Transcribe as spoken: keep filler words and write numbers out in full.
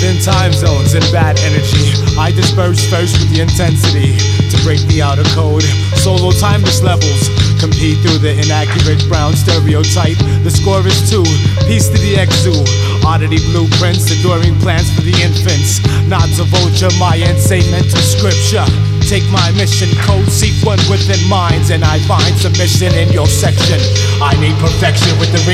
within time zones and bad energy. I disperse first with the intensity to break the outer code. Solo timeless levels compete through the inaccurate brown stereotype. The score is two, peace to the exu. Oddity blueprints, enduring plans for the infants. Not to vulture, my insane mental scripture. Take my mission code, seek one within minds, and I find submission in your section. I need perfection with the